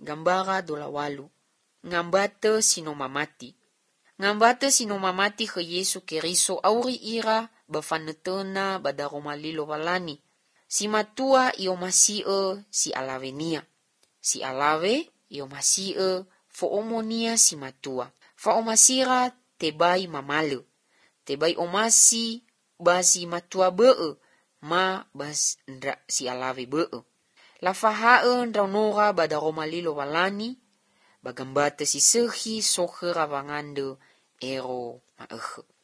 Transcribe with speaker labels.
Speaker 1: gambara dola walu. Ngambate sino mamati. Ngambate sino mamati he Yesu Keriso auri ira bafanetena badaromalilo valani. Si matua iyo masie si alavenia. Si alave iyo masie foomonia si matua. Fa omasira tebai mamale. Tebai omasi basi matua bee. Ma bas ndra si alave bee. La fahae ndranora badaromalilo valani. Bagambate si sehi sohe ravangande ero maehe.